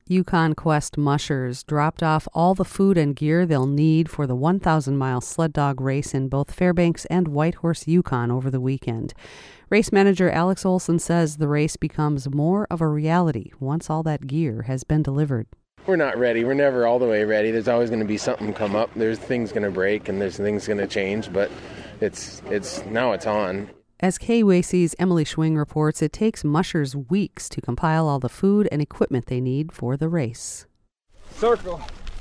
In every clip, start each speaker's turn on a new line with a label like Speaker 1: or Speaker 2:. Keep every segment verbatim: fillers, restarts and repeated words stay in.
Speaker 1: Yukon Quest mushers dropped off all the food and gear they'll need for the one thousand mile sled dog race in both Fairbanks and Whitehorse, Yukon over the weekend. Race manager Alex Olson says the race becomes more of a reality once all that gear has been delivered.
Speaker 2: We're not ready. We're never all the way ready. There's always going to be something come up. There's things going to break and there's things going to change, but it's it's now it's on.
Speaker 1: As K W A C's Emily Schwing reports, it takes mushers weeks to compile all the food and equipment they need for the race.
Speaker 3: Circle.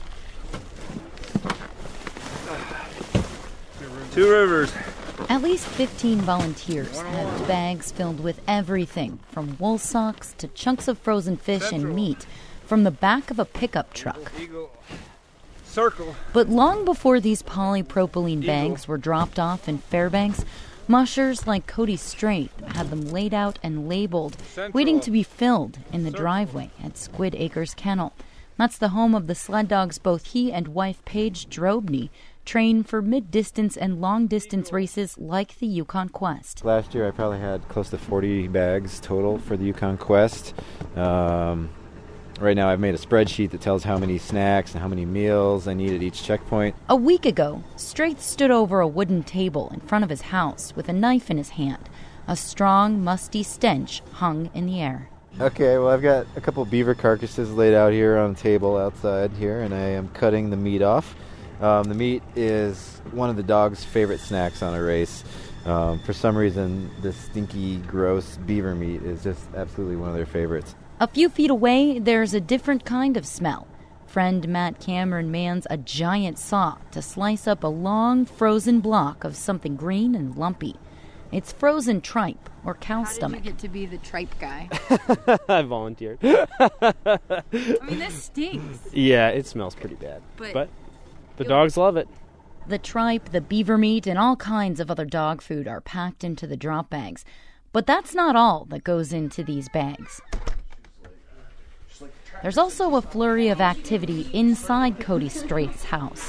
Speaker 3: Two rivers.
Speaker 4: At least fifteen volunteers have bags filled with everything from wool socks to chunks of frozen fish and meat from the back of a pickup truck.
Speaker 3: Circle.
Speaker 4: But long before these polypropylene bags were dropped off in Fairbanks, mushers like Cody Strait had them laid out and labeled, waiting to be filled in the driveway at Squid Acres Kennel. That's the home of the sled dogs both he and wife Paige Drobny train for mid-distance and long-distance races like the Yukon Quest.
Speaker 5: Last year I probably had close to forty bags total for the Yukon Quest. Um, right now I've made a spreadsheet that tells how many snacks and how many meals I need at each checkpoint.
Speaker 4: A week ago, Strait stood over a wooden table in front of his house with a knife in his hand. A strong, musty stench hung in the air.
Speaker 5: Okay, well I've got a couple beaver carcasses laid out here on a table outside here, and I am cutting the meat off. Um, the meat is one of the dogs' favorite snacks on a race. Um, for some reason, this stinky, gross beaver meat is just absolutely one of their favorites.
Speaker 4: A few feet away, there's a different kind of smell. Friend Matt Cameron mans a giant saw to slice up a long, frozen block of something green and lumpy. It's frozen tripe, or cow
Speaker 6: How
Speaker 4: stomach.
Speaker 6: How did you get to be the tripe guy?
Speaker 7: I volunteered.
Speaker 6: I mean, this stinks.
Speaker 7: Yeah, it smells pretty bad.
Speaker 6: But,
Speaker 7: but the dogs love it.
Speaker 4: The tripe, the beaver meat, and all kinds of other dog food are packed into the drop bags. But that's not all that goes into these bags. There's also a flurry of activity inside Cody Strait's house.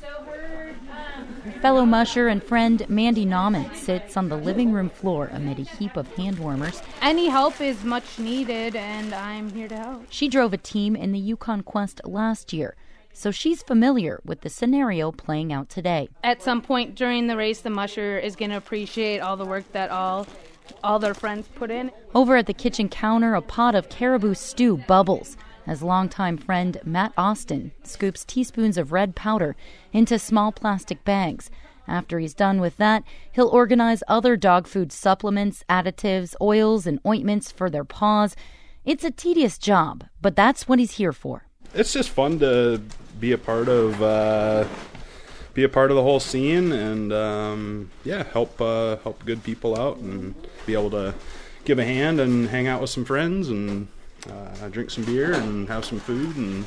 Speaker 4: Fellow musher and friend Mandy Nauman sits on the living room floor amid a heap of hand warmers.
Speaker 8: Any help is much needed, and I'm here to help.
Speaker 4: She drove a team in the Yukon Quest last year, so she's familiar with the scenario playing out today.
Speaker 8: At some point during the race, the musher is going to appreciate all the work that all all their friends put in.
Speaker 4: Over at the kitchen counter, a pot of caribou stew bubbles as longtime friend Matt Austin scoops teaspoons of red powder into small plastic bags. After he's done with that, he'll organize other dog food supplements, additives, oils, and ointments for their paws. It's a tedious job, but that's what he's here for.
Speaker 9: It's just fun to be a part of, uh, be a part of the whole scene, and um, yeah, help uh, help good people out, and be able to give a hand and hang out with some friends, and uh, drink some beer and have some food, and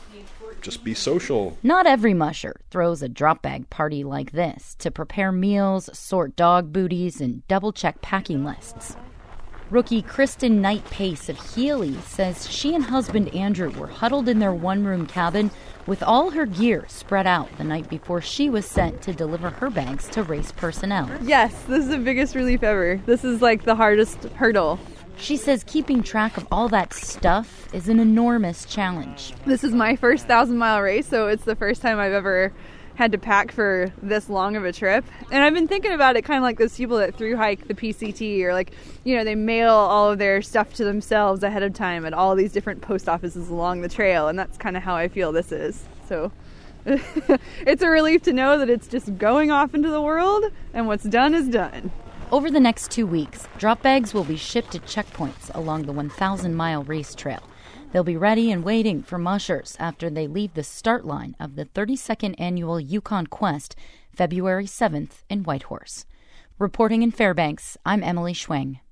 Speaker 9: just be social.
Speaker 4: Not every musher throws a drop bag party like this to prepare meals, sort dog booties, and double-check packing lists. Rookie Kristen Knight Pace of Healy says she and husband Andrew were huddled in their one-room cabin with all her gear spread out the night before she was sent to deliver her bags to race personnel.
Speaker 10: Yes, this is the biggest relief ever. This is like the hardest hurdle.
Speaker 4: She says keeping track of all that stuff is an enormous challenge.
Speaker 10: This is my first thousand-mile race, so it's the first time I've ever had to pack for this long of a trip. And I've been thinking about it kind of like those people that thru hike the P C T, or like, you know, they mail all of their stuff to themselves ahead of time at all these different post offices along the trail, and that's kind of how I feel this is. So it's a relief to know that it's just going off into the world, and what's done is done.
Speaker 4: Over the next two weeks, drop bags will be shipped to checkpoints along the one thousand mile race trail. They'll be ready and waiting for mushers after they leave the start line of the thirty-second annual Yukon Quest, February seventh in Whitehorse. Reporting in Fairbanks, I'm Emily Schwing.